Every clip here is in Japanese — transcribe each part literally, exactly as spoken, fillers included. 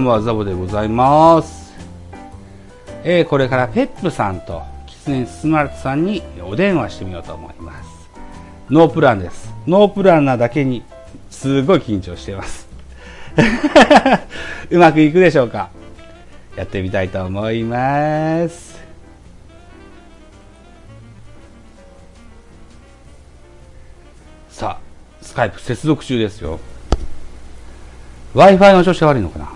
んはザボでございます。えー、これからペップさんとキツネスマルトさんにお電話してみようと思います。ノープランです。ノープランなだけにすごい緊張しています。うまくいくでしょうか。やってみたいと思います。さあ、スカイプ接続中ですよ。Wi-Fi の調子が悪いのかな。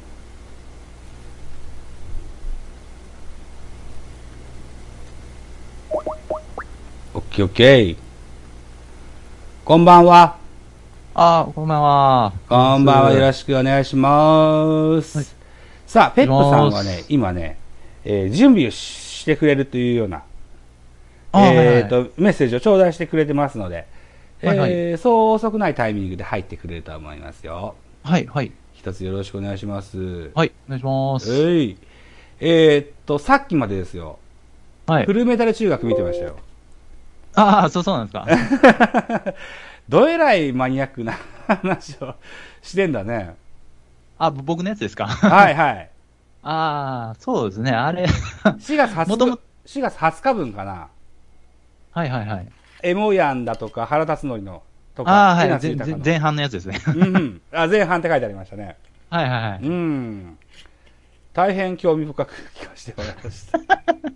オッケーオッケー。こんばんは。 あー、こんばんは。 こんばんは。よろしくお願いします。はい、さあ、ペップさんはね、今ね、えー、準備をしてくれるというような、えーと、はいはい、メッセージを頂戴してくれてますので、はいはい、えー、そう遅くないタイミングで入ってくれると思いますよ。 はいはい。 一つよろしくお願いします。 はい、お願いします。 えー、えー、っと、さっきまでですよ。はい。フルメタル中学見てましたよ。 ああ、そうそうなんですか。 どえらいマニアックな話をしてんだね。 あ、僕のやつですか。 はいはい。 ああ、そうですね、あれ。 しがつはつか、しがつはつか分かな。 はいはいはい。 エモヤンだとか、腹立つのりのとか。 ああ、はい、前半のやつですね。 うん、うん。あ、前半って書いてありましたね。 はいはいはい。 うん。大変興味深く聞かせてもらいました。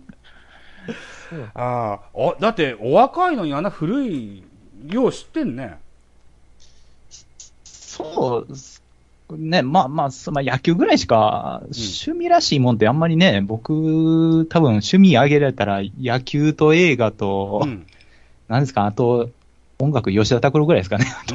ああ、だってお若いのにあんな古い、よう知ってんね。 そうね、まあまあ、まあ、野球ぐらいしか、趣味らしいもんってあんまりね、うん、僕、多分趣味あげられたら、野球と映画と、うん、なんですか、あと、音楽、吉田拓郎ぐらいですかね。 うん。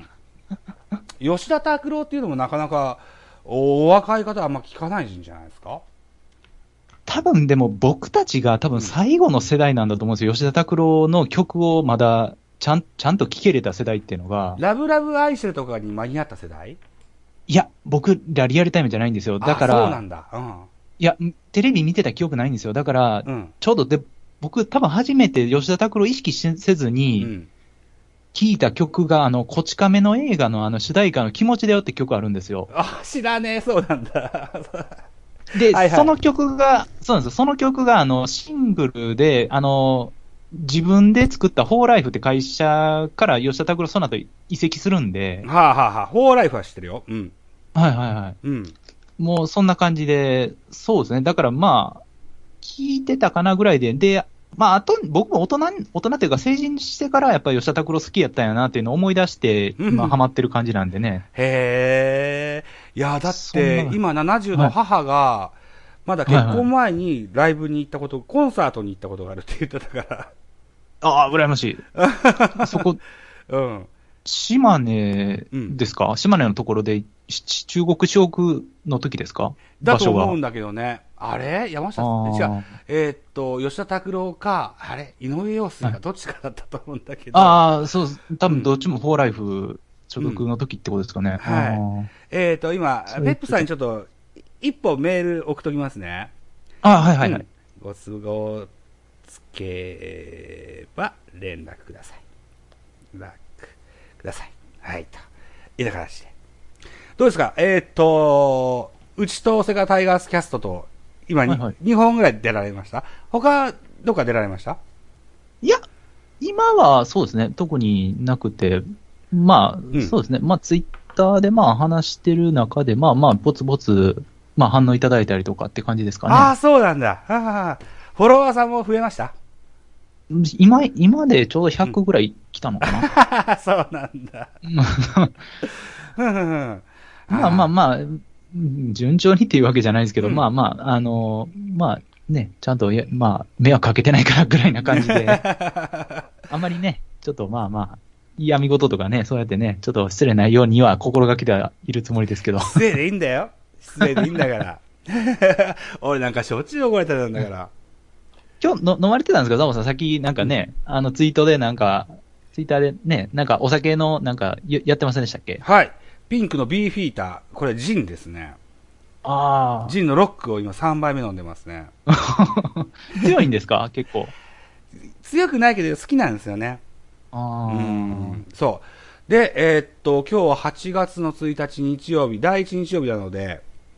吉田拓郎っていうのもなかなか、お若い方はあんま聞かないんじゃないですか。 多分でも僕たちが多分最後の世代なんだと思うんですよ。うん、吉田拓郎の曲をまだちゃん、ちゃんと聴けれた世代っていうのが。 ラブラブ愛してるとかに間に合った世代？ いや、僕らリアルタイムじゃないんですよ。だから。 そうなんだ。うん。 いや、テレビ見てた記憶ないんですよ。だから、うん、ちょうどで、僕多分初めて吉田拓郎意識せずに、うん聴いた曲が、あの、こち亀の映画のあの主題歌の気持ちだよって曲あるんですよ。 あ、知らねえ、そうなんだ。 で、はいはい、その曲が、そうなんですよ。その曲が、あの、シングルで、あの、自分で作ったフォーライフって会社から吉田拓郎その後移籍するんで。 はあはあはあ、フォーライフは知ってるよ。うん。 はいはいはい。うん。もうそんな感じで、そうですね。だからまあ、聞いてたかなぐらいで、で、まあ、あと、僕も大人、大人っていうか成人してからやっぱり吉田拓郎好きやったんやなっていうのを思い出して、今ハマってる感じなんでね。 へー。いや、だって、今ななじゅうの母が、まだ結婚前にライブに行ったこと、はいはい、コンサートに行ったことがあるって言ってたから。 ああ、羨ましい。そこ、うん。島根ですか、うん、島根のところで、中国四国の時ですかだと思うんだけどね。あれ山下さん、違う。えー、っと、吉田拓郎か、あれ井上陽水かどっちかだったと思うんだけど。 ああ、そう、多分どっちもフォーライフ所属の時ってことですかね。 うん、はい。えー、っと、今、ペップさんにちょっと、一歩メール送っときますね。 ああ、はいはいはい。 うん、ご都合つけば連絡ください。連絡ください。はい、と。いい形で。どうですかえー、っと、うちとセガタイガースキャストと、今に、はいはい、にほんぐらい出られました？他、どっか出られました？ いや、今はそうですね、特になくて、まあ、うん、そうですね、まあツイッターでまあ話してる中で、まあまあ、ぼつぼつ、まあ反応いただいたりとかって感じですかね。 ああ、そうなんだ。はははフォロワーさんも増えました？ 今、今でちょうどひゃくぐらい来たのかな。 うん、そうなんだ。 まあまあまあ、順調にっていうわけじゃないですけど、うん、まあまあ、あの、まあね、ちゃんと、まあ、迷惑かけてないからぐらいな感じで、あんまりね、ちょっとまあまあ、嫌味事とかね、そうやってね、ちょっと失礼ないようには心がけてはいるつもりですけど。 失礼でいいんだよ。失礼でいいんだから。俺なんかしょっちゅう怒られてたんだから。 今日の飲まれてたんですかザボさん、さっきなんかね、うん、あのツイートでなんか、ツイッターでね、なんかお酒のなんかやってませんでしたっけ？ はい。ピンクのビーフィーター。これジンですね。 ああ。 ジンのロックを今さんばいめ飲んでますね。 強いんですか結構。 強くないけど好きなんですよね。 ああ。 うん。そう。で、えー、っと、今日ははちがつのついたち日曜日、だいいち日曜日なので、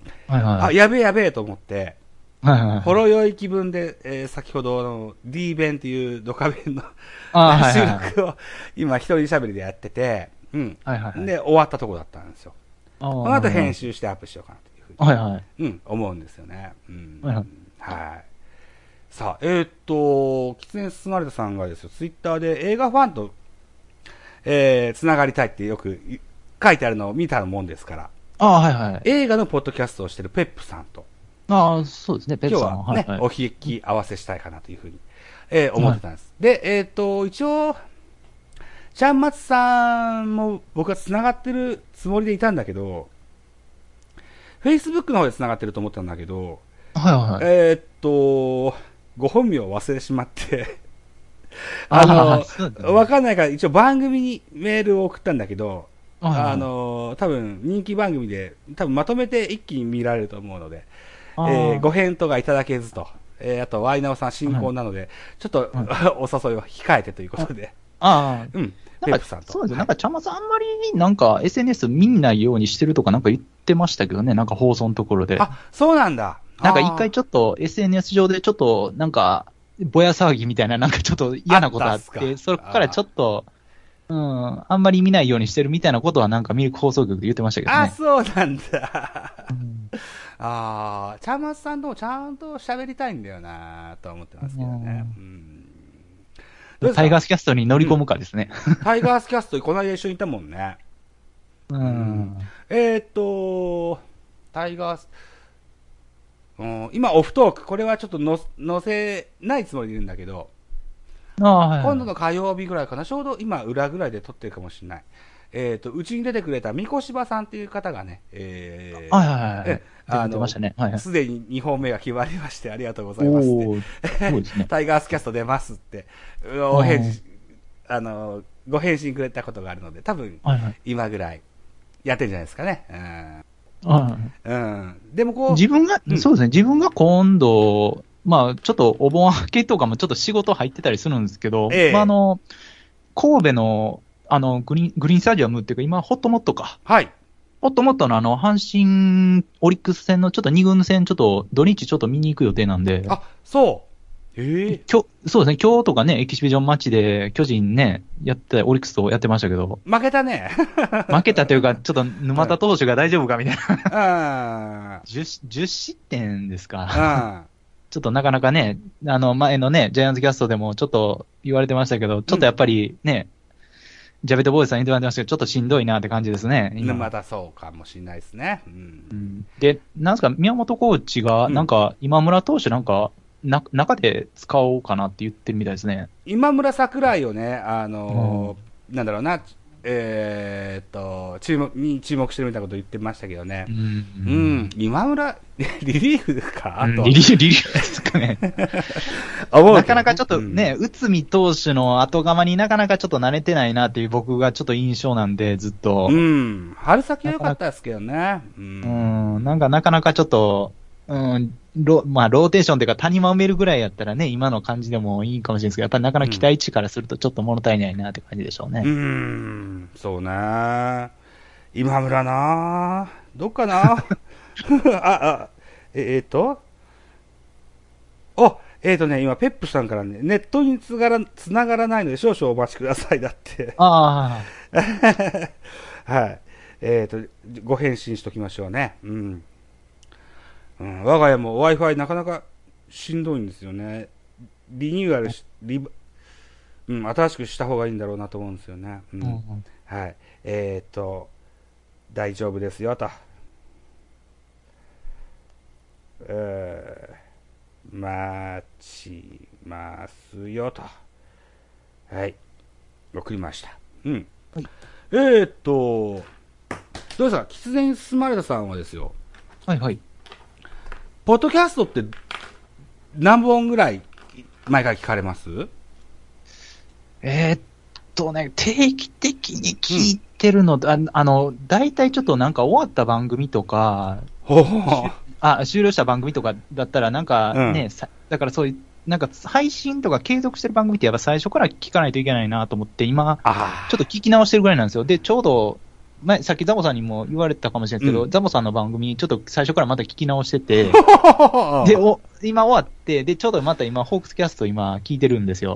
はいはい。 あ、やべえやべえと思って、 はいはいはい。 ほろ酔い気分で、えー、先ほどの D 弁っていうドカ弁のあー、 収はいはいはい。 録を今一人喋りでやってて、うん。 はいはいはい。 で、終わったとこだったんですよ。 あーこの後編集してアップしようかなというふうに、 はいはい。 うん、思うんですよね。うん。 はいはい。 はい。さあ、えー、っと、キツネスマルタさんがですよ、ツイッターで映画ファンと、えー、つながりたいってよく書いてあるのを見たもんですから、 ああ、はいはい。 映画のポッドキャストをしてるペップさんと、 ああ、そうですね、ペッ今日プさんはね、 はいはい、 お引き合わせしたいかなというふうに、えー、思ってたんです。はい、で、えー、っと、一応、ちゃんまつさんも僕は繋がってるつもりでいたんだけど、Facebook の方で繋がってると思ったんだけど、 はいはいはい。 えー、っと、ご本名を忘れてしまってあの、わかんないから一応番組にメールを送ったんだけど、はいはい、あの、多分人気番組で、多分まとめて一気に見られると思うので、えー、ご返答がいただけずと、えー、あと、ワイナオさん進行なので、はい、ちょっと、はい、お誘いは控えてということで。 ああ。 うん。 なんか、そうですね。なんか、ちゃんまつあんまり、なんか、エスエヌエス 見ないようにしてるとかなんか言ってましたけどね。なんか放送のところで。 あ、そうなんだ。 なんか一回ちょっと エスエヌエス 上でちょっと、なんか、ぼや騒ぎみたいな、なんかちょっと嫌なことあって、そこからちょっと、うん、あんまり見ないようにしてるみたいなことはなんかミルク放送局で言ってましたけどね。 あ、そうなんだ。うん、ああ、ちゃんまつさんともちゃんと喋りたいんだよなと思ってますけどね。うん、 うん、タイガースキャストに乗り込むかですね。 うん、タイガースキャストにこの間一緒にいたもんね。 うん、うん、 えー、っと、タイガース、うん、今オフトーク、これはちょっとの載せないつもりでいるんだけど、 ああ、はいはい、 今度の火曜日ぐらいかな、ちょうど今裏ぐらいで撮ってるかもしれない。えっ、ー、と、うちに出てくれた三越柴さんっていう方がね、えー、はいはいはい。 えあの、す、ね、はいはい、で、ににほんめが決まりまして、ありがとうございますって。そうですね。タイガースキャスト出ますって、お返事、あの、ご返信くれたことがあるので、多分、今ぐらいやってるんじゃないですかね。うん。うん。でもこう。 自分が、うん、そうですね、自分が今度、まあ、ちょっとお盆明けとかもちょっと仕事入ってたりするんですけど、ええ、まあ、あの、神戸の、あの、グリーン、グリーンスタジアムっていうか、今、ホットモットか。 はい。 ホットモットのあの、阪神オリックス戦のちょっとに軍戦、ちょっと土日ちょっと見に行く予定なんで。 あ、そう。ええ。 今日、そうですね、今日とかね、エキシビジョンマッチで巨人ね、やって、オリックスとやってましたけど。 負けたね。 負けたというか、ちょっと沼田投手が大丈夫かみたいな。 うん。じゅう、じゅう失点ですか。ちょっとなかなかね、あの前のね、ジャイアンツキャストでもちょっと言われてましたけど、ちょっとやっぱりね、うん、ジャベットボーイさん言ってましたけど、ちょっとしんどいなって感じですね。 今またそうかもしれないですね。うんうん、で、なんですか、宮本コーチが、なんか、今村投手なんか、な、中で使おうかなって言ってるみたいですね。 今村桜井をね、あのー、なんだろうな、えー、っと、注目、に注目してるみたいなこと言ってましたけどね。うん。うん、今村、リリーフかあと、うん、 リリーフ、リリーフですかね。なかなかちょっとね、内海投手の後釜になかなかちょっと慣れてないなっていう僕がちょっと印象なんで、ずっと。 うん。春先は良かったですけどね。 うん。うん、なんかなかなかちょっと、うん、ロ、まあ、ローテーションというか谷間埋めるぐらいやったらね、今の感じでもいいかもしれないですけど、やっぱりなかなか期待値からするとちょっと物足りないなって感じでしょうね。 うーん、そうね。今村などっかなあ、あ、え、えー、っと、あ、えー、っとね、今、ペップさんからね、ネットにつがら、つながらないので少々お待ちくださいだって。 ああ。 はい。えー、っと、ご返信しときましょうね。うん。うん、我が家も Wi-Fi なかなかしんどいんですよね。リニューアルし、リバ、うん、新しくした方がいいんだろうなと思うんですよね。うん。うんうん、はい。えー、っと、大丈夫ですよと。えー、待ちますよと。はい。送りました。うん。はい、えー、っと、どうですか、キツネに包まれたさんはですよ。 はいはい。 ポッドキャストって何本ぐらい毎回聞かれます？ えー、っとね、定期的に聞いてるの、うん、あ, あの、大体ちょっとなんか終わった番組とか、 ほほあ、終了した番組とかだったらなんかね、うん、だからそういう、なんか配信とか継続してる番組ってやっぱ最初から聞かないといけないなと思って、今、ちょっと聞き直してるぐらいなんですよ。で、ちょうど、 前、さっきザボさんにも言われたかもしれないですけど、 うん、 ザボさんの番組、ちょっと最初からまた聞き直してて、で、お、今終わって、で、ちょうどまた今、ホークスキャスト今聞いてるんですよ。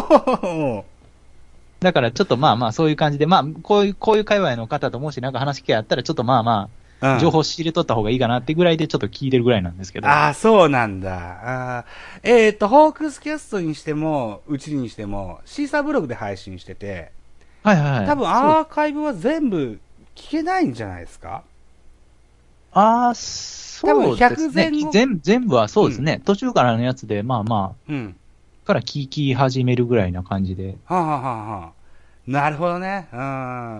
だからちょっとまあまあそういう感じで、まあ、こういう、こういう界隈の方ともしなんか話聞きあったら、ちょっとまあまあ、情報知り取った方がいいかなってぐらいでちょっと聞いてるぐらいなんですけど。 ああ、そうなんだ。あえっ、ー、と、ホークスキャストにしても、うちにしても、シーサーブログで配信してて、 はいはい。 多分アーカイブは全部聞けないんじゃないですか？ ああ、そうですね。全全部はそうですね、うん。途中からのやつで、まあまあ、うん、から聞き始めるぐらいな感じで。 はあ、はあはあ、なるほどね。うん。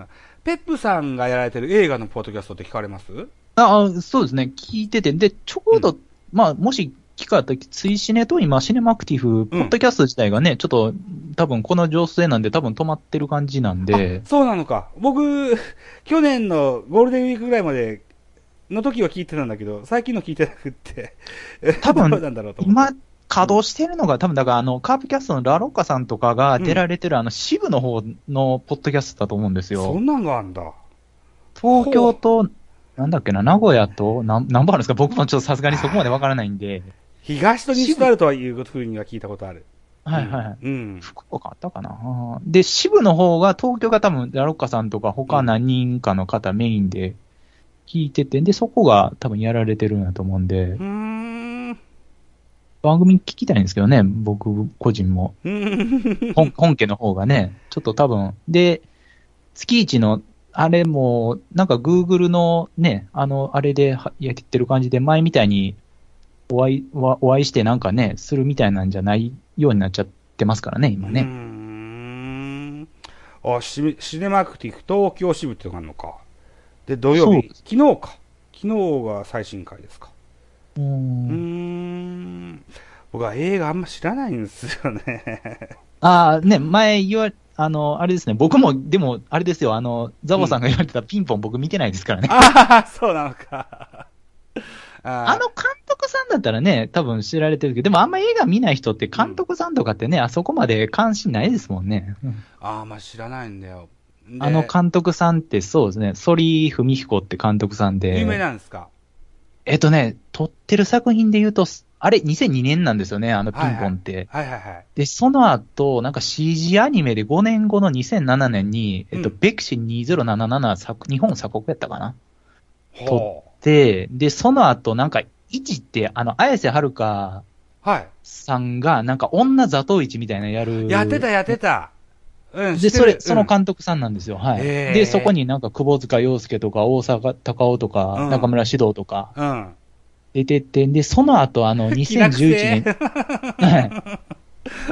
ペップさんがやられてる映画のポッドキャストって聞かれます？ ああ、そうですね。聞いてて。で、ちょうど、うん、まあ、もし聞かれたら、ツイシネと今、シネマクティフ、ポッドキャスト自体がね、うん、ちょっと、多分この情勢なんで、多分止まってる感じなんで。 そうなのか。僕、去年のゴールデンウィークぐらいまでの時は聞いてたんだけど、最近の聞いてなくって、 多分、 どうなんだろうと思って。 今、稼働してるのが、多分だから、あの、カープキャストのラロッカさんとかが出られてる、うん、あの、支部の方のポッドキャストだと思うんですよ。 そんなんがあるんだ。 東京と、なんだっけな、名古屋と、何、何番あるんですか？僕もちょっとさすがにそこまでわからないんで。 東と西とあるとはいうふうには聞いたことある。 はいはい。 うん。 福岡あったかな。で、支部の方が、東京が多分、ラロッカさんとか他何人かの方メインで聞いてて、で、そこが多分やられてるんだと思うんで。うーん。番組聞きたいんですけどね、僕個人も。本, 本家の方がね、ちょっと多分。で、月一の、あれも、なんか Google のね、あの、あれでやってる感じで、前みたいにお会い、お会いしてなんかね、するみたいなんじゃないようになっちゃってますからね、今ね。うーん。あ、シ、シネマクティフ東京支部ってのがあるのか。で、土曜日。昨日か。昨日が最新回ですか。うーん。うーん。僕は映画あんま知らないんですよね。 ああ、ね、前言われ、あの、あれですね、僕も、でも、あれですよ、あの、ザボさんが言われてたピンポン、うん、僕見てないですからね。 ああ、そうなのか。 あ, あの監督さんだったらね、多分知られてるけど、でもあんま映画見ない人って監督さんとかってね、うん、あそこまで関心ないですもんね。うん、 ああ、まあ知らないんだよ。 あの監督さんってそうですね、反文彦って監督さんで。 有名なんですか？ えっとね、撮ってる作品で言うと、あれ、にせんにねんなんですよね、あのピンポンって。 はいはい、はいはいはい。 で、その後、なんか シージー アニメでごねんごのにせんななねんに、えっと、うん、ベクシにせんななじゅうなな作、日本鎖国やったかな、撮って、で、その後、なんか、一って、あの、綾瀬はるかさんが、なんか、女座頭市みたいなやる。 やってた、やってた。うん、 で、それ、その監督さんなんですよ。はい。で、そこになんか、窪塚洋介とか、大阪隆夫とか、うん、中村獅童とか、うん。出てて、で、その後、あの、にせんじゅういちねん。はい。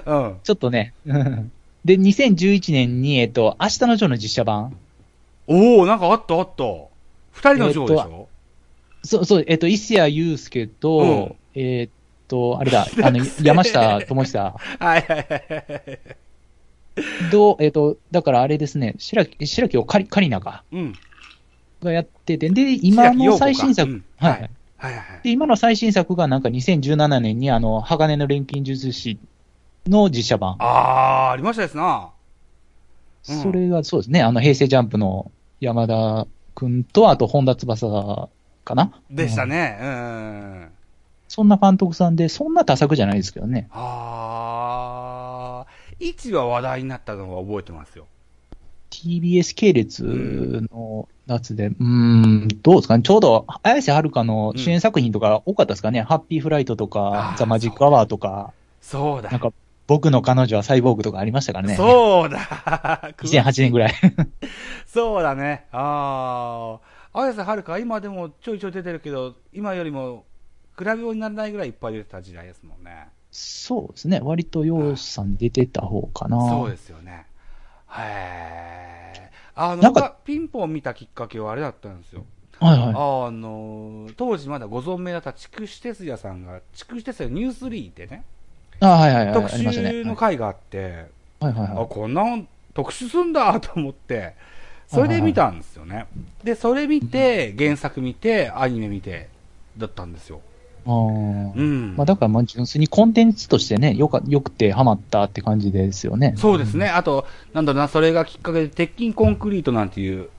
うん。ちょっとね。で、にせんじゅういちねんに、えっと、明日のジョーの実写版。 おー、なんかあったあった。二人のジョーでしょ、えっと、 そう、そう、えっと、伊勢谷友介と、うん、えー、っと、あれだ、あの、山下智久。はいはいはいはい。どう、えっと、だからあれですね、白木、白木をカリ、カリナか。うん。がやってて、で、今の最新作、うん、はい。はいはいはい。で、今の最新作がなんかにせんじゅうななねんにあの、鋼の錬金術師の実写版。 あー、ありましたですな。 うん、それがそうですね、あの、平成ジャンプの山田くんと、あと本田翼かなでしたね。うん。うんそんな監督さんで、そんな多作じゃないですけどね。 あー。いちは話題になったのが覚えてますよ。 ティービーエス 系列のやつで、うーん、どうですかね。ちょうど、綾瀬はるかの主演作品とか多かったですかね。うん、ハッピーフライトとか、ザ・マジック・アワーとか。 そうだ。 なんか、僕の彼女はサイボーグとかありましたからね。 そうだ。 にせんはちねんぐらい。 そうだね。あー。綾瀬はるか今でもちょいちょい出てるけど、今よりも比べようにならないぐらいいっぱい出てた時代ですもんね。 そうですね。割とようさん出てた方かな。 そうですよね。へー。あの、なんかピンポン見たきっかけはあれだったんですよ。 はいはい。 あの、当時まだご存命だった筑紫哲也さんが、筑紫哲也ニュースリーってね。 あはいはいはい。 特集の回があって、はいはいはい。あ、こんな特集すんだと思って、それで見たんですよね。はいはいはい、で、それ見て、原作見て、アニメ見て、だったんですよ。 あうん。まあだからまあ純粋にコンテンツとしてね、よか、よくてハマったって感じですよね。 そうですね。あと、なんだろうな、それがきっかけで、鉄筋コンクリートなんていう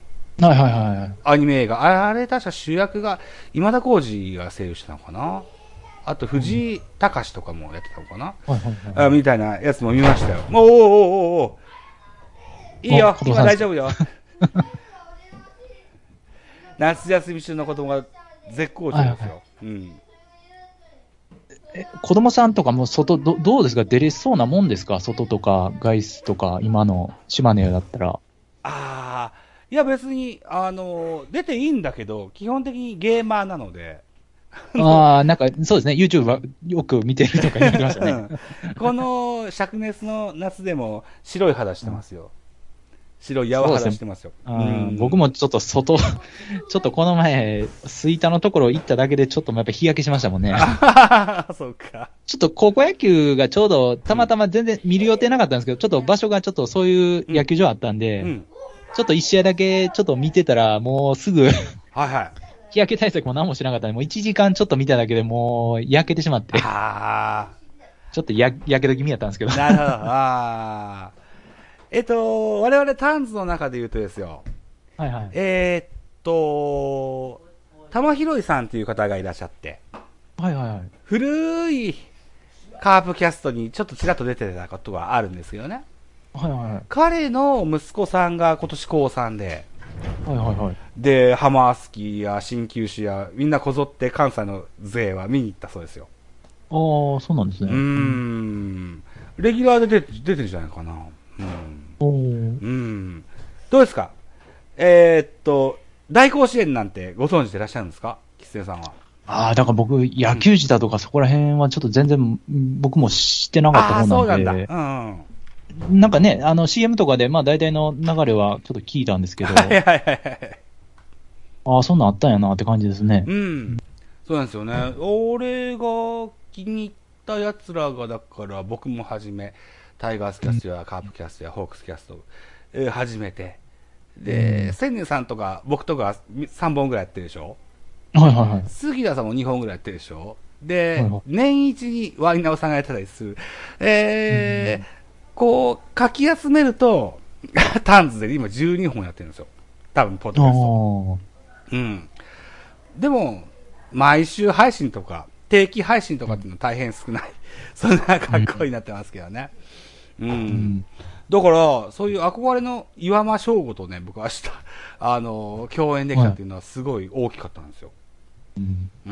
はいはいはいはい。 アニメ映画。あれ、確か主役が、今田耕司が声優してたのかな。あと、藤井隆とかもやってたのかな。 はいはいはい。 あみたいなやつも見ましたよ。おーおーおーおーいいよ、今大丈夫よ。夏休み中の子供が絶好調ですよ。はいはいはい、うん。 え、子供さんとかも外、ど、どうですか？出れそうなもんですか？外とか外出とか、今の島根だったら。 ああ、いや別に、あの、出ていいんだけど、基本的にゲーマーなので。 ああ、なんか、そうですね。YouTube はよく見てるとか言ってましたね。 この灼熱の夏でも白い肌してますよ。うん、白い柔肌してますよ。 すね、うん、僕もちょっと外、ちょっとこの前、吹田のところ行っただけでちょっとやっぱ日焼けしましたもんね。 そうか。 ちょっと高校野球がちょうどたまたま全然見る予定なかったんですけど、ちょっと場所がちょっとそういう野球場あったんで、うんうん、ちょっと一試合だけちょっと見てたらもうすぐ、はいはい。日焼け対策も何もしなかったんで、もういちじかんちょっと見ただけでもう焼けてしまって。ああ。ちょっとや、やけど気味やったんですけど。 なるほど。ああ。えっと、我々タンズの中で言うとですよ。 はいはい。 えー、っと、玉広さんという方がいらっしゃって。 はいはいはい。 古いカープキャストにちょっとちらっと出てたことがあるんですけどね。 はいはいはい。 彼の息子さんが今年高さんで。 はいはいはい。 で、ハマースキーや鍼灸師やみんなこぞって関西の勢は見に行ったそうですよ。 ああ、そうなんですね。 うーん。レギュラーで出て、出てるんじゃないかな。うん。おうん。どうですか？えー、っと、大甲子園なんてご存知でいらっしゃるんですか？吉瀬さんは。 ああ、だから僕、野球児だとかそこら辺はちょっと全然僕も知ってなかった方なんで。ああ、そうなんだ。うん、うん。なんかね、あの シーエム とかで、まあ大体の流れはちょっと聞いたんですけど。はいはいはいはい。ああ、そんなんあったんやなって感じですね。 うん。そうなんですよね。俺が気に入った奴らが、だから僕もはじめ、タイガースキャストやカープキャストやホークスキャスト、えー、始めて、で、うん、千年さんとか僕とかさんぼんぐらいやってるでしょ。 はいはいはい。 杉田さんもにほんぐらいやってるでしょ。で、はいはい、年一にワイナオさんがやってたりする。えー、うん、こう、書き集めると、タンズで今じゅうにほんやってるんですよ。多分、ポッドキャスト。うん。でも、毎週配信とか、定期配信とかっていうのは大変少ない。そんな格好になってますけどね。うん。うん、だから、そういう憧れの岩間翔吾とね、僕は明日、あの、共演できたっていうのはすごい大きかったんですよ。うん。うん。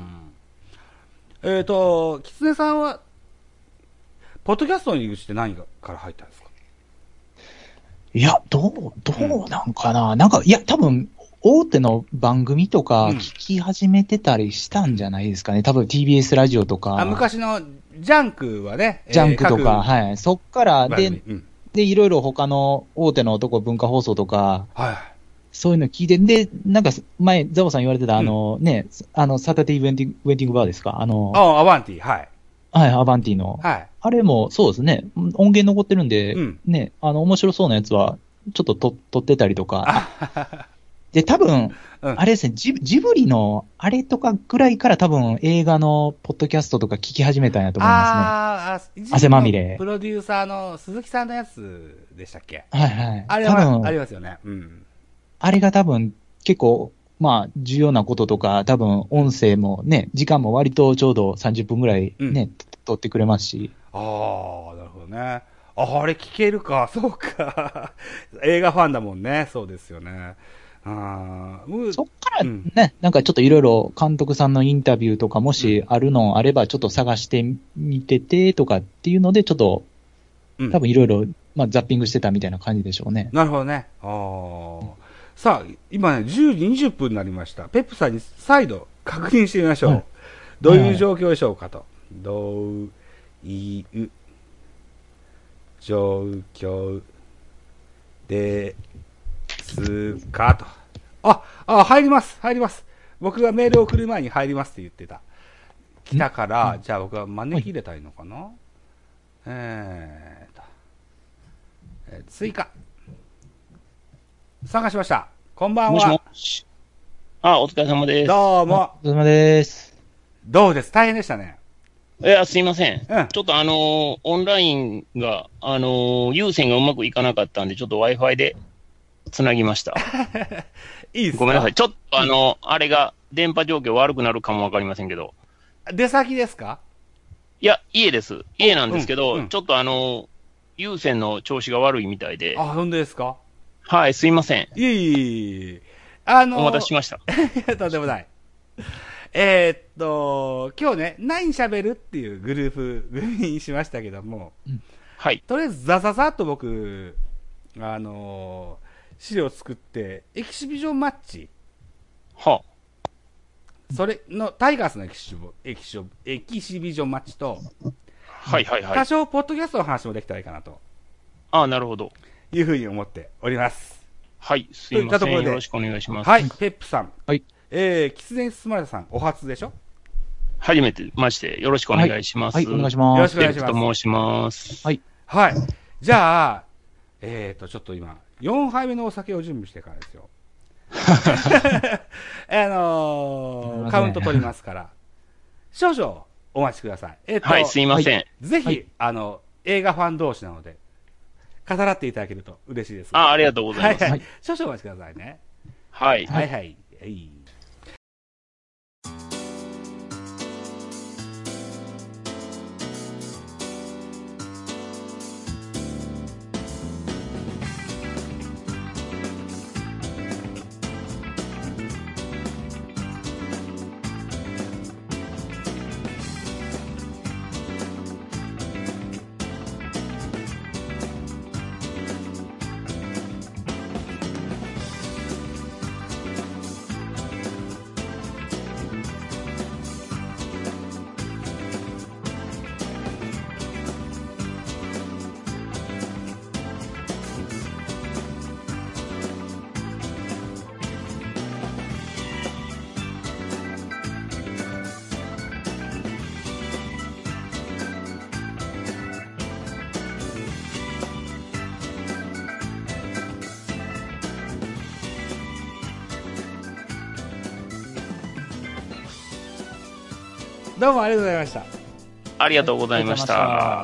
えっ、ー、と、きつねさんは、ポッドキャストに入り口って何から入ったんですか？ いや、どう、どうなんかな、うん、なんか、いや、多分、大手の番組とか聞き始めてたりしたんじゃないですかね。多分 ティービーエス ラジオとか。 あ、昔のジャンクはね。 ジャンクとか、えー、はい。そっからで、うん、で、いろいろ他の大手のとこ文化放送とか、はい。そういうの聞いて、で、なんか前、ザボさん言われてた、あの、うん、ね、あの、サタディウェンティング、ウェンティングバーですか？あの、 あ、アバンティ、はい。 はい、アバンティの。はい。あれも、そうですね。音源残ってるんで、うん、ね、あの、面白そうなやつは、ちょっとと撮ってたりとか。で、多分、うん、あれですねジ、ジブリのあれとかぐらいから多分映画のポッドキャストとか聞き始めたんやと思いますね。ああ、汗まみれ。 プロデューサーの鈴木さんのやつでしたっけ？ はいはい。 あれはありますよね。うん。 あれが多分結構、まあ、重要なこととか、多分音声もね、時間も割とちょうどさんじゅっぷんぐらいね、うん、撮ってくれますし。 ああ、なるほどね。あ、あれ聞けるか、そうか。映画ファンだもんね、そうですよね。あそっからね、うん、なんかちょっといろいろ監督さんのインタビューとかもしあるのあればちょっと探してみててとかっていうのでちょっと、うん、多分いろいろまあザッピングしてたみたいな感じでしょうね。 なるほどね。ああ、うん、さあ、今ね、じゅうじにじゅっぷんになりました。ペップさんに再度確認してみましょう。はい、どういう状況でしょうかと。はい、どういう状況ですかと。あ、あ、入ります、入ります。僕がメールを送る前に入りますって言ってた。来たから、じゃあ僕は招き入れたいのかな、はい、えーと、えー、追加。参加しました。こんばんは。もしもし。 あ、お疲れ様です。 どうも。 お疲れ様です。 どうです？大変でしたね。 いや、すいません。うん、ちょっとあのー、オンラインが、あのー、有線がうまくいかなかったんで、ちょっと Wi-Fi でつなぎました。 いいですか？ ごめんなさい。ちょっとあの、あれが、電波状況悪くなるかもわかりませんけど。 出先ですか？ いや、家です。家なんですけど、 うんうん、 ちょっとあの、有線の調子が悪いみたいで。 あ、本当ですか？ はい、すいません。 いえいえいえ。あのー、 お待たせしました。 とんでもない。えー、っと、今日ね、何喋るっていうグループ組にしましたけども、うん、 はい。 とりあえずザザザっと僕、あのー、資料を作って、エキシビジョンマッチ。 はあ。 それの、タイガースのエキシビエキシエキシビジョンマッチと、 はいはいはい。 多少、ポッドキャストの話もできたらいいかなと。 ああ、なるほど。 いうふうに思っております。 はい、すいません。よろしくお願いします。 はい、ペップさん。 はい。 えー、キツネスマルさん、お初でしょ？ 初めてまして、よろしくお願いします。 はい、はい、お願いします。 よろしくお願いします。 ペップと申します。 はい。 はい。じゃあ、えーと、ちょっと今、よんはいめのお酒を準備してからですよ。あのー、カウント取りますから。少々お待ちください。 えーと、はい、すいません。 ぜひ、はい、あの、映画ファン同士なので、語らっていただけると嬉しいです。 あ、ありがとうございます。 はいはい、少々お待ちくださいね。 はい。 はいはい。はい、どうもありがとうございました。 ありがとうございました。 はい、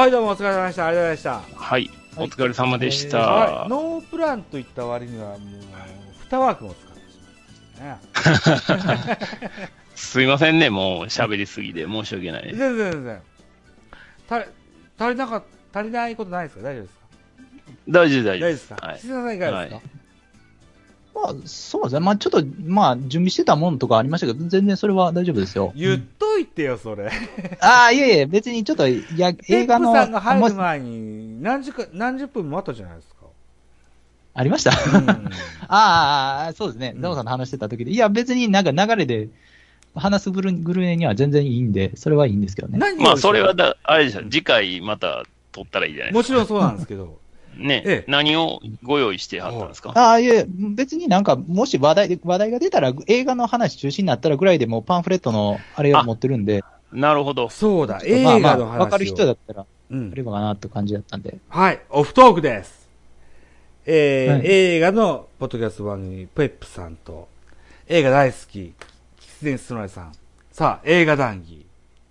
どうもお疲れ様でした。ありがとうございました。 はい、お疲れ様でした。 はい、ノープランといった割には、もう、にワークも使ってしまいましたね。 すいませんね、もう喋りすぎで申し訳ない。 全然全然。足りなかった、足りないことないですか？大丈夫ですか？ 大丈夫、大丈夫。 大丈夫ですか？石田さんいかがですか？ はい、まあ、そうですね。まあ、ちょっと、まあ、準備してたものとかありましたけど、全然それは大丈夫ですよ。 言っといてよ、それ。 ああ、いえいえ、別にちょっと、いや、映画の。 ペップさんが入る前に、何時か、何十分もあったじゃないですか。 ありました、うん、ああ、そうですね。ザボさんの話してた時で。いや、別になんか流れで、話すぐるねには全然いいんで、それはいいんですけどね。 まあ、それはだ、あれでしょ、次回また撮ったらいいじゃないですか。 もちろんそうなんですけど。 ね、ええ、何をご用意してはったんですか？ ああ、いえ、別になんか、もし話題、話題が出たら、映画の話中心になったらぐらいでもうパンフレットのあれを持ってるんで。 なるほど。 そうだ、映画の話を。まあまあ、 わかる人だったら、あればかなって感じだったんで、うん。 はい、オフトークです。えーはい、映画のポッドキャスト番組、ペップさんと、映画大好き、キツネストライさん。さあ、映画談義。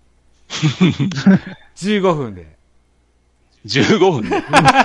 じゅうごふんで。 じゅうごふんで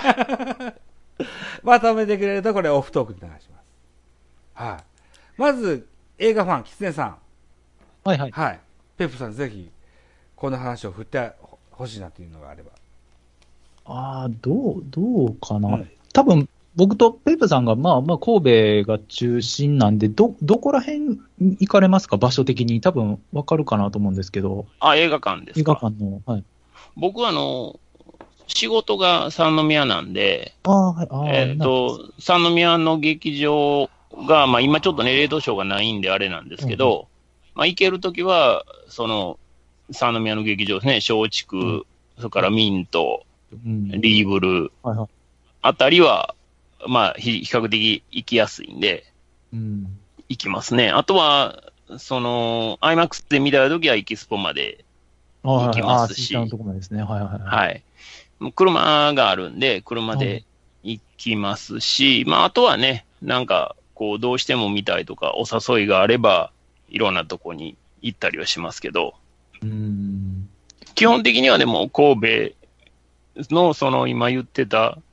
まとめてくれると、これオフトークに流します。はい。まず、映画ファン、キツネさん。 はいはい。 はい。ペップさん、ぜひ、この話を振ってほしいなというのがあれば。 ああ、どう、どうかな。うん、多分、僕とペップさんが、まあまあ、神戸が中心なんで、ど、どこら辺行かれますか、場所的に。多分、わかるかなと思うんですけど。 あ、映画館ですか。 映画館の。はい。 僕は、あの、仕事が三宮なんで、 あ、はい、あえっ、ー、と、三宮の劇場が、まあ今ちょっとね、レートショーがないんであれなんですけど、うん、まあ行けるときは、その、三宮の劇場ですね、松竹、うん、それからミント、うん、リーブル、はいはい、あたりは、まあ比較的行きやすいんで、うん、行きますね。あとは、その、アイマックス で見たときはエキスポまで行きますし、 ああ、のところですね。はいはいはい。 はい車があるんで、車で行きますし、まあ、あとはね、なんか、こう、どうしても見たいとか、お誘いがあれば、いろんなとこに行ったりはしますけど、 うーん基本的にはでも、神戸の、その、今言ってた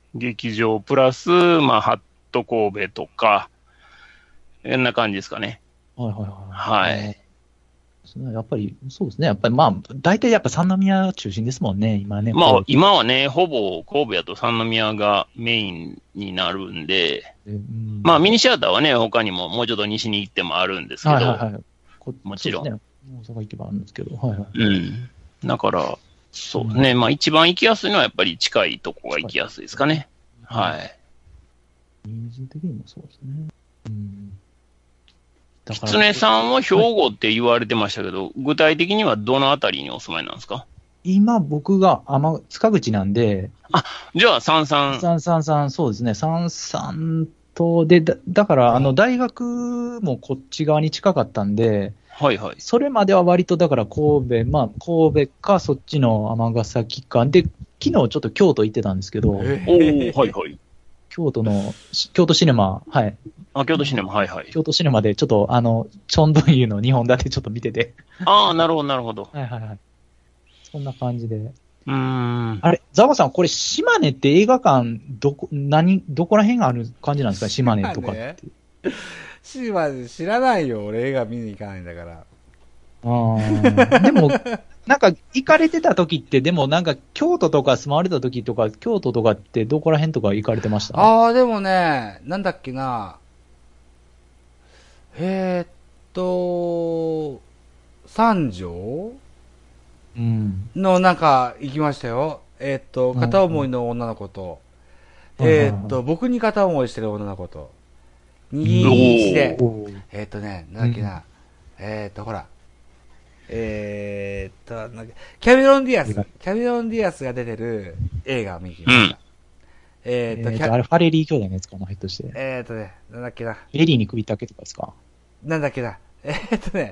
劇場プラス、まあ、ハット神戸とか、こんな感じですかね。 はいはいはい。 はい。 やっぱり、そうですね。やっぱりまあ、大体やっぱ三宮中心ですもんね、今ね。 まあこう、 今はね、ほぼ神戸やと三宮がメインになるんで、 うんまあミニシアターはね、他にももうちょっと西に行ってもあるんですけど、 はいはいはい。こもちろんそうですね。大阪行けばあるんですけど、はいはい。 うん。だから、そうですね。まあ一番行きやすいのはやっぱり近いとこが行きやすいですかね。はい。 人数的にもそうですね。うん。だキツネさんは兵庫って言われてましたけど、具体的にはどのあたりにお住まいなんですか？ 今僕が天塚口なんで、 じゃあ、三三。 三三三、そうですね、三三と、で、だだから、あの、大学もこっち側に近かったんで、 はいはい。 それまでは割と、だから神戸、まあ、神戸か、そっちの尼崎か、で、昨日ちょっと京都行ってたんですけど、 おー、はいはい。 京都の、し京都シネマ、はい、 あ、京都シネマ、はいはい。 京都シネマでちょっと、あの、チョンドンユのにほん立てちょっと見てて、 ああ、なるほど、なるほど。 はいはいはい。そんな感じで。 うーん。 あれ、ザワさん、これ、島根って映画館、どこ、何、どこら辺がある感じなんですか、島根とかって。 島根知らないよ。俺映画見に行かないんだから。 ああ。でも、なんか、行かれてた時って、でもなんか、京都とか住まわれた時とか、京都とかってどこら辺とか行かれてました？ ああ、でもね、なんだっけな。えー、っと、三条うん。 のなんか行きましたよ。えー、っと、片思いの女の子と、 うんえー、っと、僕に片思いしてる女の子と、にぎいちで、 おーえー、っとね、なんだっけな。えー、っと、ほら。えー、っと、なんだっけキャメロン・ディアス、キャメロン・ディアスが出てる映画を見に行きました。えー、っと、キャえーと、あれ、ファレリー兄弟のやつかな、ひょっとして。 えー、っとね、なんだっけな。 エリーに首ったけとかですか？ なんだっけな。えー、っとね、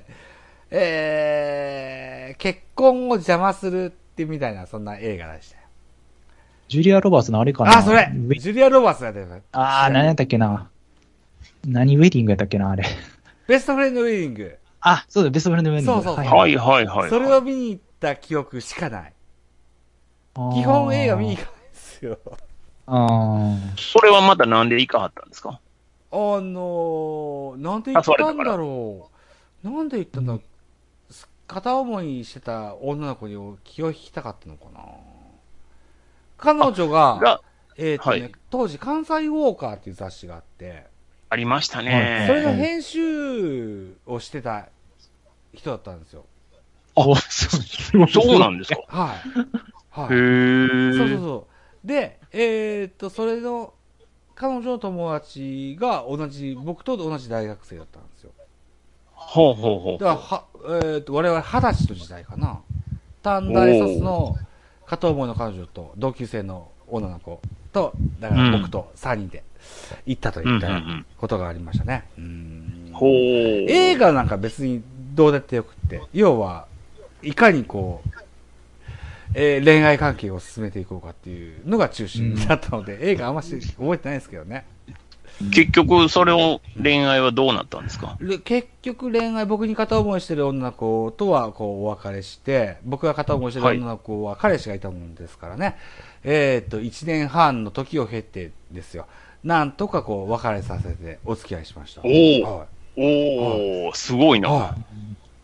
えー、結婚を邪魔するってみたいな、そんな映画でしたよ。 ジュリア・ロバーツのあれかな？ あ、それウェジュリア・ロバーツが出てる。 あー、何やったっけな。何ウェディングやったっけな、あれ。 ベストフレンド・ウェディング。 あ、そうだ、ベストフレンドウェディング。 そうそうそうはいはいはいはい。 それを見に行った記憶しかない。基本映画見に行かないですよ。 あそれはまたなんで行かはったんですか？ あのー、なんで行ったんだろう。なんで行ったんだろう。片思いしてた女の子に気を引きたかったのかな。彼女が、 が、 えっ、とね、 はい当時関西ウォーカーっていう雑誌があって、 ありましたね。 それの編集をしてた人だったんですよ。 あ。そうそうなんですか？ はい。はい。 へー。 そうそうそう。で、えーっと、それの、彼女の友達が同じ、僕と同じ大学生だったんですよ。 ほうほうほう。 だから、は、えーっと、我々二十歳の時代かな。短大卒の片思いの彼女と同級生の女の子と、だから僕と三人で行ったといったことがありましたね。うーんほう。 映画なんか別にどうだってよくって、要は、いかにこう、えー恋愛関係を進めていこうかっていうのが中心だったので、うん、映画あんまし覚えてないですけどね。 結局、それを、恋愛はどうなったんですか？ 結局恋愛、僕に片思いしてる女の子とはこうお別れして、僕が片思いしてる女の子は彼氏がいたもんですからね。はい、えっと、一年半の時を経てですよ。なんとかこう別れさせてお付き合いしました。 おー。 はい、 おー、はい、すごいな。はい。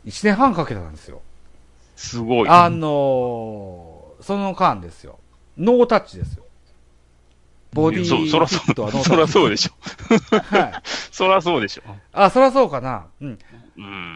一年半かけたんですよ。 すごい。 あのー、その間ですよ。ノータッチですよ。ボディーフィットはノータッチ。 そらそうでしょ。 はい。 そらそうでしょ。 あ、そらそうかな。うん。 うん。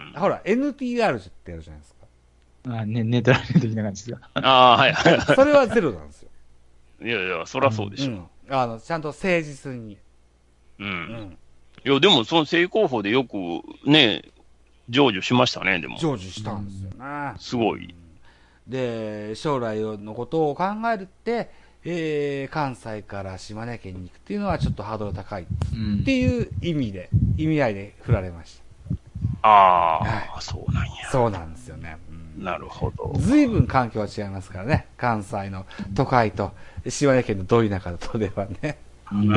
ほら、エヌティーアール ってやるじゃないですか。 あ、ね、ネトラル的な感じですか。 ああ、はいはい。 それはゼロなんですよ。 いやいや、そらそうでしょ。うん。 あの、ちゃんと誠実に。 うん。うん、いや、でも、その正攻法でよく、ね、成就しましたね、でも。 成就したんですよね。 すごい。 で、将来のことを考えるって、えー、関西から島根県に行くっていうのはちょっとハードル高いっていう意味で、うん、意味合いで振られました。 ああ、はい、そうなんや。 そうなんですよね。 うん、なるほど。 随分環境は違いますからね。関西の都会と島根県のど田舎とではね。 うん。うん、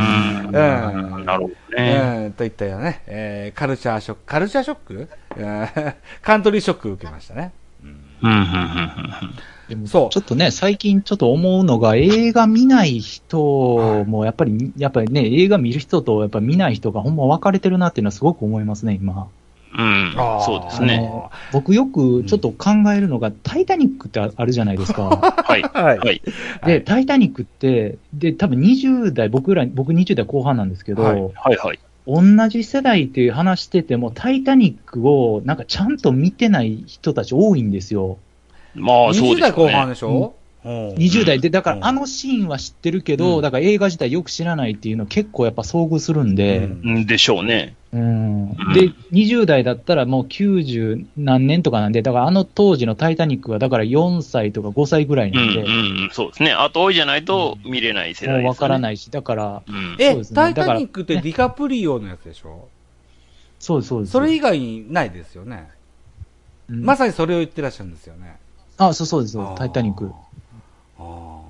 なるほどね。 うん、といったようなね、えー、カルチャーショック、カルチャーショックカントリーショックを受けましたね。 うん、うん、うん、うん。 でもそうちょっとね、最近ちょっと思うのが、映画見ない人も、やっぱり、やっぱりね、映画見る人と、やっぱり見ない人がほんま分かれてるなっていうのはすごく思いますね、今。 うんあー。 そうですね。 あの僕よくちょっと考えるのが、タイタニックってあるじゃないですか。 はい。 はい。 はい。 で、タイタニックって、で、多分にじゅう代、僕ら、僕にじゅう代後半なんですけど、 はいはいはい。 同じ世代っていう話してても、タイタニックをなんかちゃんと見てない人たち多いんですよ。 まあ、そうにじゅう代後ですよね。 半でしょ、うんにじゅう代で、だかうんらあのシーンは知ってるけど、 うんだから映画自体よく知らないっていうの結構やっぱ遭遇するんで、 うんうんでしょうね。 うんうんで、にじゅう代だったらもうきゅうじゅう何年とかなんで、だからあの当時のタイタニックはだからよんさいとかごさいぐらいうんなんで、 うんうん。そうですね。後追いじゃないと見れない世代ですよね。 もうわからないし、だから、 うん。 え、 そうですねタイタニックってディカプリオのやつでしょ、 そうです、そうです。 それ以外にないですよね。 うんまさにそれを言ってらっしゃるんですよね。 あ、そうそうですあー、 タイタニック。 あ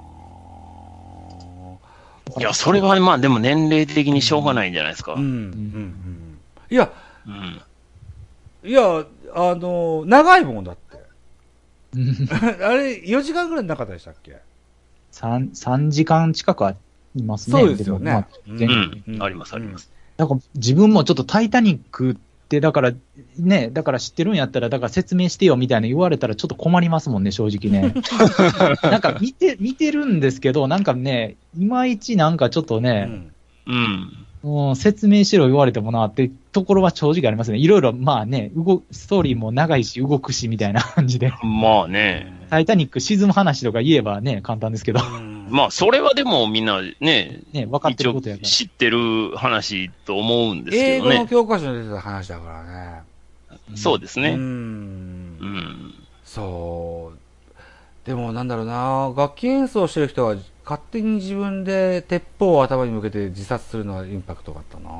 いや、それはまあでも年齢的にしょうがないんじゃないですか。 ーうん、うん、うん。いや、 うん。 いや、あの、長いもんだって。 うんあれ、よじかんぐらいなかったでしたっけ 3, 3時間近くありますね。 そうですよねもまあうん全うん。ありますあります。 だから自分もちょっとタイタニックって、だからね、だから知ってるんやったら、だから説明してよみたいな言われたらちょっと困りますもんね、正直ね。なんか見て、見てるんですけど、なんかね、いまいちなんかちょっとうね、 ん。 うん。 うん、説明しろ言われてもなってところは正直ありますね。いろいろまあね、動ストーリーも長いし動くしみたいな感じで。 まあね。 タイタニック沈む話とか言えばね、簡単ですけど、 まあ、それはでもみんなね、 ね、分かって一応ることやから。 知ってる話と思うんですけ英語のどね。 教科書に出てた話だからね。 そうですね。 う。 うんん。 そう。でもなんだろうな、楽器演奏してる人が勝手に自分で鉄砲を頭に向けて自殺するのはインパクトがあったな。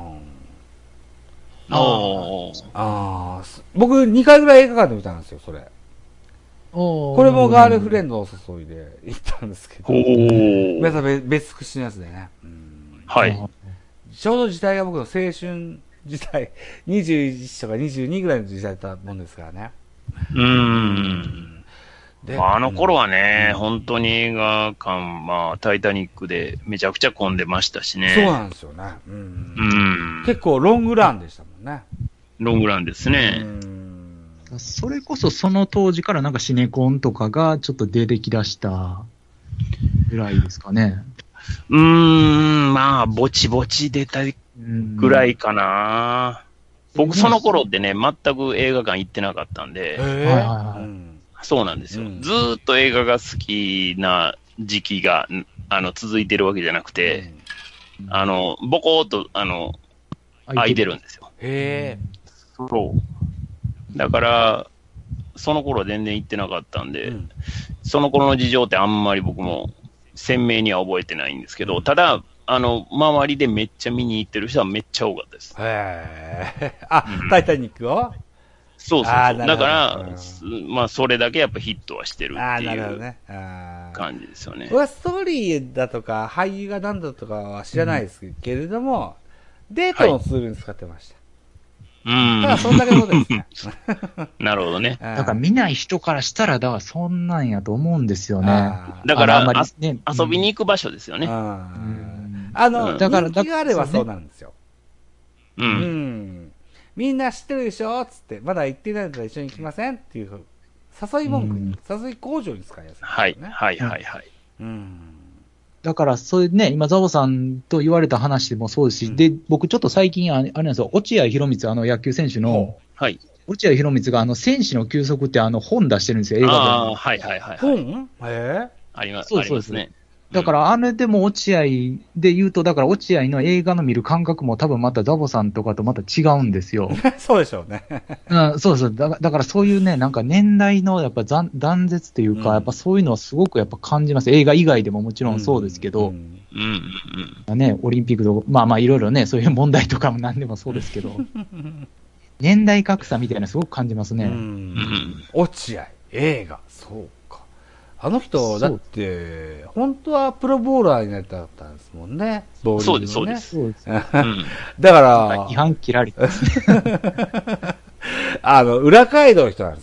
あああ、す僕にかいぐらい映画館で見たんですよ、それ。 ここれもガールフレンドのお誘いで行ったんですけど。 おー皆さん別別口のやつでね。うんはい。 ちょうど時代が僕の青春時代、にじゅういちとかにじゅうにぐらいの時代だったもんですからね。 うん。 でまあ、あの頃はね、 うん本当に映画館、まあ、タイタニックでめちゃくちゃ混んでましたしね。 そうなんですよね。うんうん。 結構ロングランでしたもんね。 ロングランですね。 うんそれこそその当時からなんかシネコンとかがちょっと出てきだしたぐらいですかね。 うーん、まあ、ぼちぼち出たぐらい。 いかな。僕、その頃ってね、全く映画館行ってなかったんで、 へえはいはいはいうんそうなんですよ。 うんずーっと映画が好きな時期が、んあの、続いてるわけじゃなくて、あの、ボコーっと、あの、空いてるんですよ。 へえ。 そう。だから、その頃は全然行ってなかったんで、 うんその頃の事情ってあんまり僕も鮮明には覚えてないんですけど、ただ、あの、周りでめっちゃ見に行ってる人はめっちゃ多かったです。 へえ。あう、んタイタニックをそうそうそう。 あーなるほどだから、 うんすまあ、それだけやっぱヒットはしてるああ、 っていうなるほどね。あー感じですよね。 僕はストーリーだとか、俳優が何だとかは知らないですけれども、デートのツールに使ってました。 うんた。だ、そんだけのことですね。 なるほどね。 だだから見ない人からしたら、だからそんなんやと思うんですよね。 だからあのあんまりね、 遊びに行く場所ですよね。 うんあの、 うんだか、 だからら人気があればそうなんですよ。 う。 うんん。みんな知ってるでしょつって、まだ行ってないんだったら一緒に行きませんっていう、誘い文句に、誘い工場に使いやすい、 はい。はいはいはい。 うん。 だから、それね、今、ザボさんと言われた話でもそうですし、 うんで、僕ちょっと最近、あれあれなんですよ、落合博満、あの野球選手の、 はい。 落合博満が、あの、戦士の休息ってあの本出してるんですよ、映画ああ、 で。 はいはいはいはい。 本えあります、 そうですありますね。 だから、あれでも落合で言うと、だから落合の映画の見る感覚も多分またザボさんとかとまた違うんですよ。 えそうでしょうね。 うん、そうそう。だだからそういうね、なんか年代のやっぱ断断絶っていうか、 うんやっぱそういうのはすごくやっぱ感じます。映画以外でももちろんそうですけど、 んうんうんうん。 ね、オリンピックとか、まあまあいろいろね、そういう問題とかも何でもそうですけど、年代格差みたいなすごく感じますね。 うんん落合、映画、そうか。あの人、だって、本当はプロボーラーになりたかったんですもんね。ボーリングのね。 そうですそうです。 うん。 だから違、反切られてますね。 あの、裏街道の人なんですよ。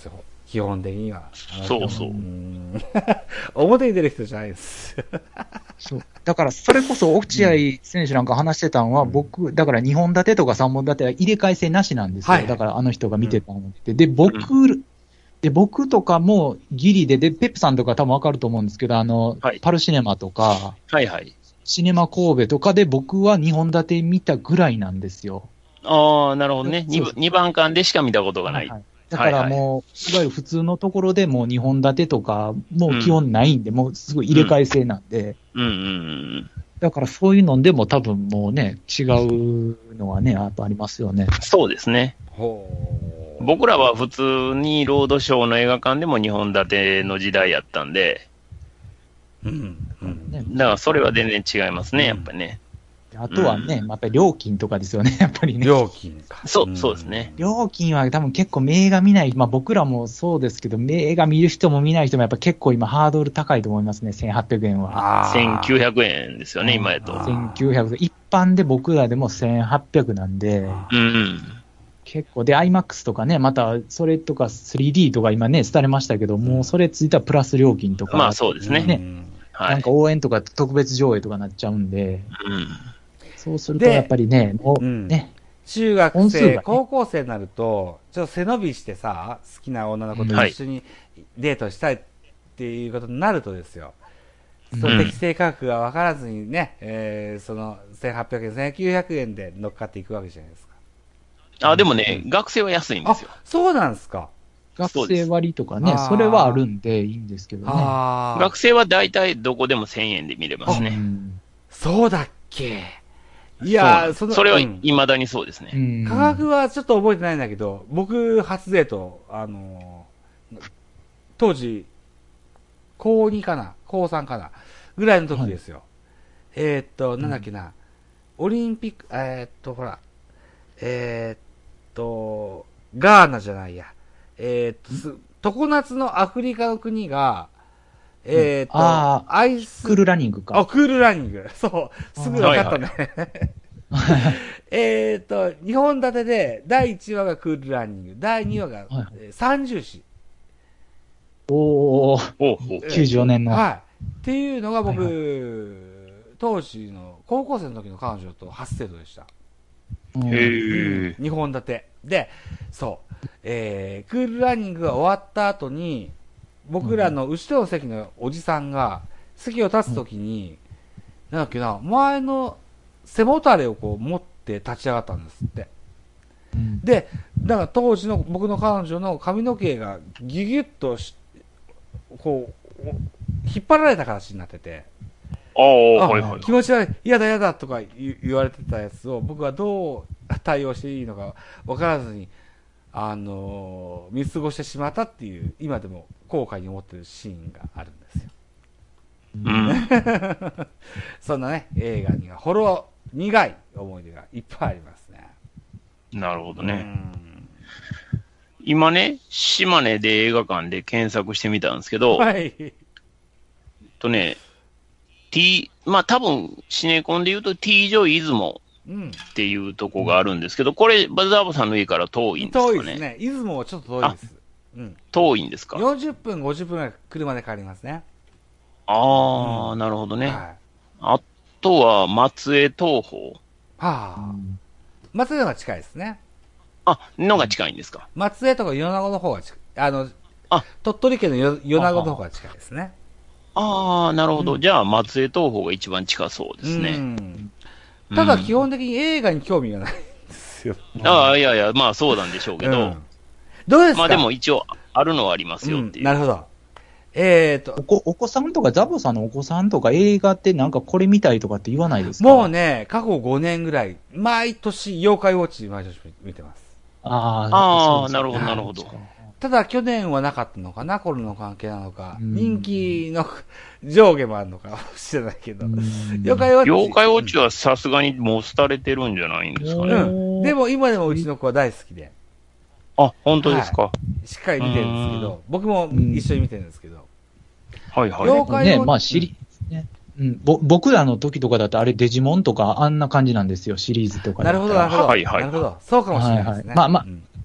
基本的には。 そうそう。 ん表に出る人じゃないです。 そう。だから、それこそ、落合選手なんか話してたのは、うん、僕、だからにほん立てとかさんぼん立ては入れ替え制なしなんですよ。はい、だから、あの人が見てたのって。うん、で、僕、うん、で、僕とかもギリで、で、ペップさんとか多分わかると思うんですけど、あの、はい、パルシネマとか、 はいはい。 シネマ神戸とかで僕はにほん立て見たぐらいなんですよ。 ああ、なるほどね。にばんかんでしか見たことがない。はいはい、 だからもう、いわゆる普通のところでもうにほん立てとか、もう基本ないんで、うん、もうすごい入れ替え制なんで、 うんうんうん、 だからそういうのでも多分もうね、違うのはね、あとありますよね。 そうですね。僕らは普通にロードショーの映画館でもにほん立ての時代やったんで、うんうん、だからそれは全然違いますね、やっぱりね。 あとはね、うん、やっぱり料金とかですよね、やっぱりね。 料金か。 そう、そうですね。 料金は多分結構映画見ない、まあ僕らもそうですけど、映画見る人も見ない人もやっぱ結構今ハードル高いと思いますね、せんはっぴゃくえんは。 せんきゅうひゃくえんですよね、今やと。 せんきゅうひゃくえん。一般で僕らでもせんはっぴゃくなんで、 うん。 結構。で、アイマックス とかね、またそれとか スリーディー とか今ね、廃れましたけど、もうそれついたプラス料金とか、 ね。まあそうですね。ね、 はい。なんか応援とか特別上映とかなっちゃうんで、うん。そうするとやっぱりね、もうね、 うん、中学生、ね、高校生になると、ちょっと背伸びしてさ、好きな女の子と一緒にデートしたいっていうことになるとですよ。うん、その適正価格が分からずにね、えー、そのせんはっぴゃくえん、せんきゅうひゃくえんで乗っかっていくわけじゃないですか。 あ、でもね、うん、学生は安いんですよ。 あ、そうなんですか。 学生割とかね、そ, それはあるんでいいんですけどね。 学生は大体どこでもせんえんで見れますね。うん、 そうだっけ。いやー、 そ, そ, それは未だにそうですね、うん。 価格はちょっと覚えてないんだけど、僕、初デート、あのー、当時、こうにかな、こうさんかな、ぐらいの時ですよ。はい、えー、っと、なんだっけな、うん、オリンピック、えー、っと、ほら、えー、っと、ガーナじゃないや、えー、っと、常夏のアフリカの国が、えー、っと、 あアイス。クールランニングか。 あ、クールランニング。そう。すぐ分かったね。はいはい、えっと、にほん立てで、だいいちわがクールランニング、だいにわが、はいはい、三重詩。 おー、きゅうじゅうよねんの。 はい。っていうのが僕、はいはい、当時の高校生の時の彼女と初デートでした。 へー。 にほん立て。で、そう。えー、クールランニングが終わった後に、僕らの後ろの席のおじさんが、席を立つときに、うん、なんだっけな、前の背もたれをこう持って立ち上がったんですって。うん、で、だから当時の僕の彼女の髪の毛がギュギュッとし、こう、引っ張られた形になってて、 ああ、はいはい。 気持ち悪い、嫌だ嫌だとか言われてたやつを僕はどう対応していいのか分からずに、あのー、見過ごしてしまったっていう、今でも後悔に思ってるシーンがあるんですよ。うん、そんなね、映画にはほろ苦い思い出がいっぱいありますね。 なるほどね。うん、今ね、島根で映画館で検索してみたんですけど、 はい。 とね、T、まあ多分シネコンで言うと T ジョイ出雲っていうとこがあるんですけど、これ、バザーボさんの家から遠いんですかね。 遠いですね。出雲はちょっと遠いです。 うん、遠いんですか。 よんじゅっぷん、ごじゅっぷんぐらい車で帰りますね。 ああ、うん、なるほどね。はい、あとは、松江東宝。 はあ。松江の方が近いですね。 あ、のが近いんですか。 松江とか米子の方が近い。あの、あ鳥取県の米子の方が近いですね。 ああ、なるほど。うん、じゃあ、松江東宝が一番近そうですね。うんただ基本的に映画に興味がないんですよ。 ああ、いやいや、まあそうなんでしょうけど。うん、 どうですか？ まあでも一応あるのはありますよっていう。 うん、なるほど。えーと。 お子、お子さんとか、ザボさんのお子さんとか映画ってなんかこれ見たいとかって言わないですか？ もうね、過去ごねんぐらい、毎年妖怪ウォッチ毎年見てます。 ああ、あなるほど、なるほど。 ただ去年はなかったのかな、コロナの関係なのか、人気の上下もあるのか知らないけど、 妖怪ウォッチ。妖怪ウォッチはさすがにもう廃れてるんじゃないんですかね。うん、 でも今でもうちの子は大好きで。 あ、本当ですか。はい、しっかり見てるんですけど、僕も一緒に見てるんですけど。 はいはい。 妖怪ね、まあ知り、ね。うん、ぼ僕らの時とかだとあれデジモンとかあんな感じなんですよ、シリーズとか。 なるほど、なるほど。はいはい。なるほど。そうかもしれないですね。はいはい、 まあまあ、うん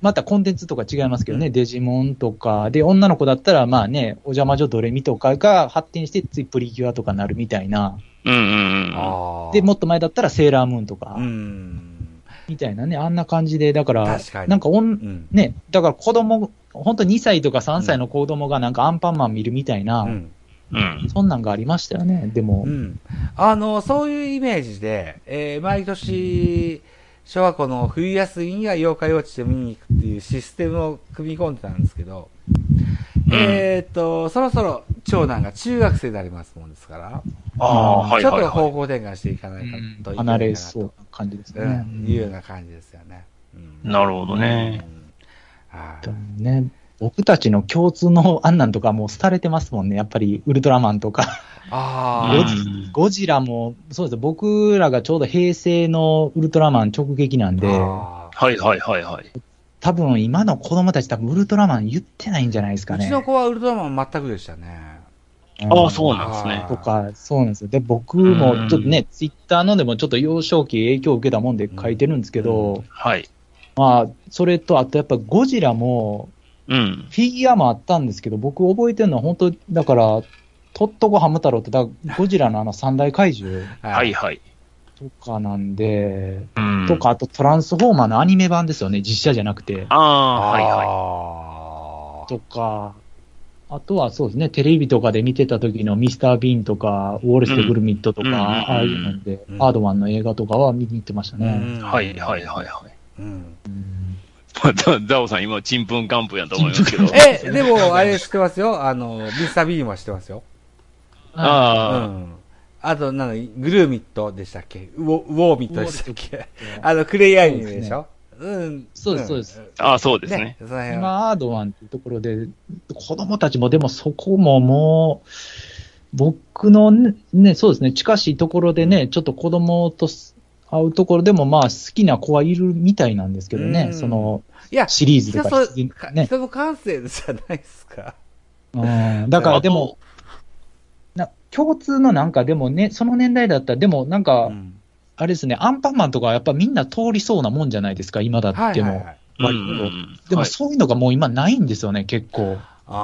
またコンテンツとか違いますけどね、デジモンとか、で、女の子だったら、まあね、お邪魔女ドレミとかが発展して、ついプリキュアとかなるみたいな。 うんうんうん。 あーで、もっと前だったらセーラームーンとか。 うん。 みたいなね、あんな感じで、だから、 確かになんかおん、 うんね、だから子供、本当にさいとかさんさいの子供がなんかアンパンマン見るみたいな、 うん。 うん。 そんなんがありましたよね、でも。 うん。あの、そういうイメージで、えー毎年、小学校の冬休みには妖怪ウォッチで見に行くっていうシステムを組み込んでたんですけど、 うんえーっと、そろそろ長男が中学生でありますもんですから、 ああ、はいちょっはいはと方向転換していかないかといけないかなと、 離れそうな感じですうね。 ん、いうような感じですよね。うんい。なるほどね。 はいでもね、僕たちの共通のあんなんとかもう廃れてますもんね。やっぱりウルトラマンとか。 あゴうんジゴジラも、そうです。僕らがちょうど平成のウルトラマン直撃なんーで、 あー。 はいはいはいはい。 多分今の子供たち多分ウルトラマン言ってないんじゃないですかね。 うちの子はウルトラマン全くでしたね。 ああ、そうなんですねあ。 とか、そうなんですよ。で、僕もちょっとね、ツイッターのでもちょっと幼少期影響を受けたもんで書いてるんですけど、 うんはい。 まあ、それと、あとやっぱゴジラも、 うん。 フィギュアもあったんですけど、僕覚えてるのは本当、だから、トットコハム太郎って、だゴジラのあの三大怪獣はいはい。 とかなんで、 うん。 とか、あとトランスフォーマーのアニメ版ですよね、実写じゃなくて。 ああ、はいははとか、あとはそうですね、テレビとかで見てた時のミスター・ビーンとか、ウォレスとグルミットとか、 うんああいうので、 うんハードマンの映画とかは見に行ってましたい。 ね。 い。はいはいはいはい。 うん。 うんザザオさん今、ちんぷんかんぷんやと思いますけど。 え、でも、あれ知ってますよ。あの、ミスター・ビーンは知ってますよ。うあん。あと、なの、グルーミットでしたっけウォウォーミットでしたっけあの、クレイアニメでしょうん。 そうですそうですあ、ああ、そうですね。 その辺は。 今、アードワンっていうところで、子供たちもでもそこももう、僕のね、ねそうですね、近しいところでね、ちょっと子供と会うところでもまあ好きな子はいるみたいなんですけどね、 うんそのいや、 シリーズと人かそかね。 人の感性じゃないですか。 うん、だからでも、な共通のなんかでもね、その年代だったら、でもなんか、 うんあれですね、アンパンマンとかはやっぱみんな通りそうなもんじゃないですか、今だっても。 はいはいはい。 うん割とうんでもはいそういうのがもう今ないんですよね、結構。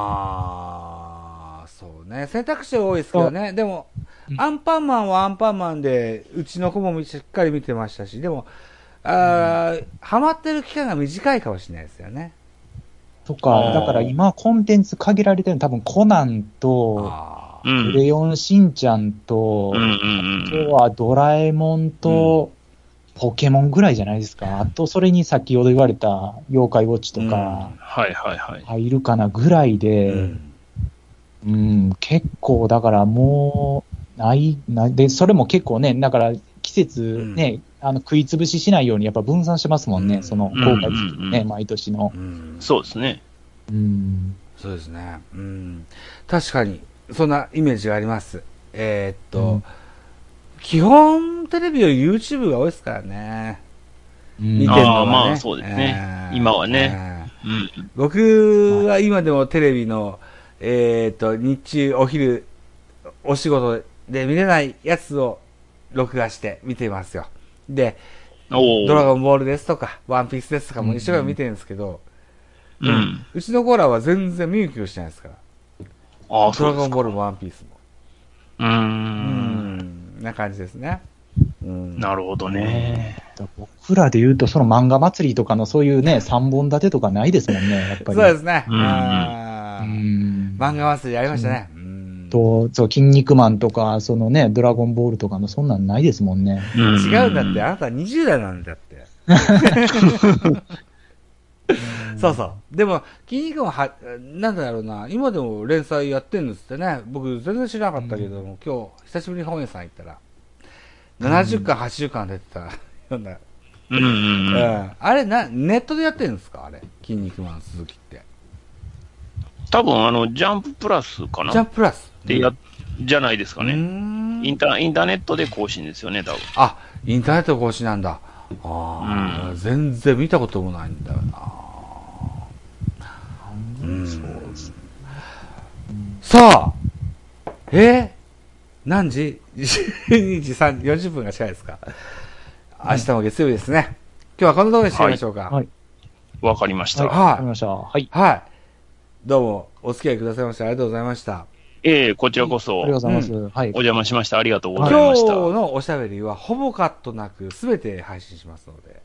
あー、そうね。選択肢は多いですけどね。でも、 うんアンパンマンはアンパンマンで、うちの子もしっかり見てましたし、でも、あー、ハマってる期間が短いかもしれないですよね。 とか、 あーだから今コンテンツ限られてるの多分コナンと、 あーうん。 クレヨンしんちゃんと、 うんうんあうん。 とはドラえもんと、ポケモンぐらいじゃないですか。あと、それに先ほど言われた妖怪ウォッチとかはいはいはい。 入るかなぐらいで、 うんうん、結構、だからもう、ない、ない、で、それも結構ね、だから季節ね、あの、食いつぶししないようにやっぱ分散してますもんね、 うんその公開時期ね、 うん毎年の。 うんそうですね。 うん。 そうですね。うん。確かに、そんなイメージがあります。えーっと、 うん基本テレビより YouTube が多いですからね。見てるのあはね。 ーまあそうですねえー今はねえーうん。 僕は今でもテレビの、えーっと、日中、お昼、お仕事で見れないやつを録画して見てますよ。で、 おードラゴンボールですとか、ワンピースですとかも一生懸命見てるんですけど、 うん。 うちの子らは全然見向きをしてないですから。 ああ、 ドそうですか。 ラゴンボールもワンピースも。 うー。 うんん、な感じですね。うん、 なるほどね。 僕らで言うと、その漫画祭りとかのそういうね、三本立てとかないですもんね、やっぱり。 そうですね。 うんうあーん。 漫画祭りありましたね。うんと、そう、筋肉マンとか、そのね、ドラゴンボールとかの、そんなんないですもんね。 うん違うんだって、あなたにじゅう代なんだって。そうそう。でも、筋肉もは、なんだろうな、今でも連載やってんですってね。僕全然知らなかったけども、今日、久しぶりに本屋さん行ったら、ななじゅっかん、はちじゅっかん出てたような。 うんうんううん。 ん。あれ、な、ネットでやってるんですかあれ。筋肉マン鈴木って。 多分、あの、ジャンププラスかなジャンププラス。 でや、じゃないですかうーね。 んインター、インターネットで更新ですよね、多分。 あ、インターネット越しなんだ。ああ、 うん全然見たこともないんだよな。うんそうです。 さあ、え何時 ?じゅうにじさんよんじゅっぷんが近いですか。明日も月曜日ですね。今日はこのところにしてみましょうか。 はい。 わかりました。 はい。わかりました。はい。 はい。どうも、お付き合いくださいましてありがとうございました。 ええ、こちらこそ。 ありがとうございます。 うん、 はい。 お邪魔しました。ありがとうござい今日ました。 のおしゃべりはほぼカットなくすべて配信しますので。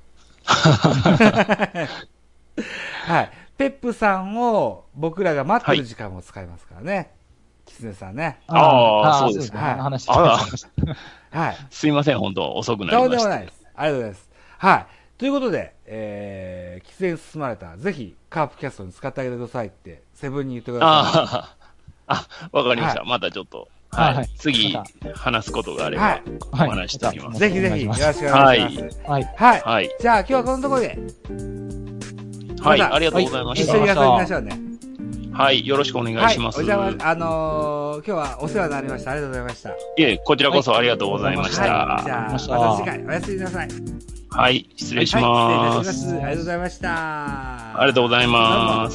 はい。ペップさんを僕らが待ってる時間も使いますからね。キツネさんね。 ああ、そうですね。 はい。 話してました。 はい。すいません、本当遅くなりました。 とんでもないです。ありがとうございます。はい。ということで、えー、喫煙進まれたら、ぜひ、カープキャストに使ってあげてくださいって、セブンに言ってください。 ああ、わかりました。 はい、 またちょっと、はい。はい、次、話すことがあれば、お話しておきます。 ぜひぜひ、よろしくお願いします。はい。 はい。 はい。はい、じゃあ、今日はこのところで。 はい、ありがとうございました。 一緒に遊びましょうね。はい、 よろしくお願いします。 はい、お邪魔、あのー、今日はお世話になりました。ありがとうございました。いえ、こちらこそありがとうございました。はい、 じゃあ、また次回、おやすみなさい。 はい、失礼します。 はい、失礼いたします。ありがとうございました。 ありがとうございます。